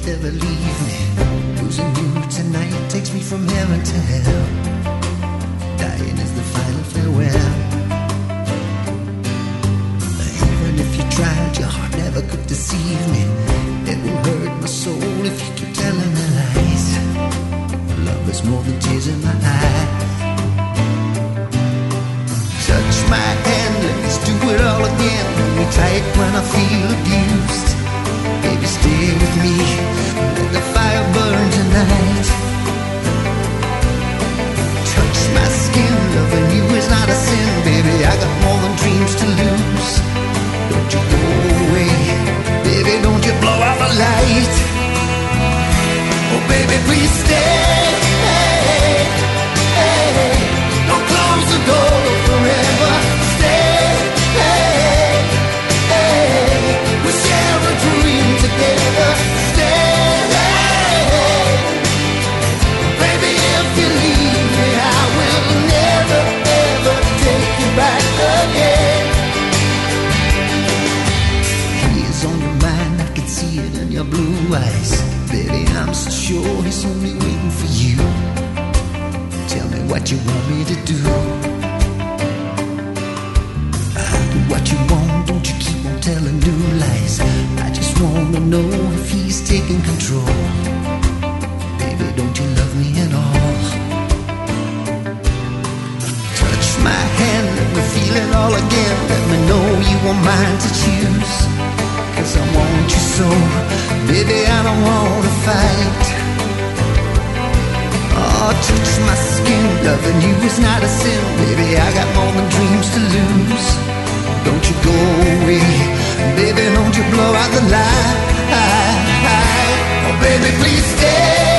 ever leave me. Losing you tonight takes me from heaven to hell. Dying is the final farewell. Even if you tried, your heart never could deceive me. It will hurt my soul if you keep telling me lies. Love is more than tears in my eyes. Touch my hand, let's do it all again. Hold me tight when I feel abused. Baby, stay with me, let the fire burn tonight. Touch my skin, loving you is not a sin. Baby, I got more than dreams to lose. Don't you go away, baby, don't you blow out the light. Oh baby, please stay. Don't close the door forever. Stay. We share a dream together. Stay. Baby, if you leave me, I will never ever take you back again. He is on your mind, I can see it in your blue eyes. Baby, I'm so sure he's only waiting for you. Tell me what you want me to do. I'll do what you want, don't you keep on telling new lies. I just wanna know if he's taking control. Baby, don't you love me at all? Touch my hand, let me feel it all again. Let me know you are mine to choose. 'Cause I want you so, baby, I don't wanna fight. Oh, touch my skin, loving you is not a sin. Baby, I got more than dreams to lose. Don't you go away, baby, don't you blow out the light. Oh, baby, please stay.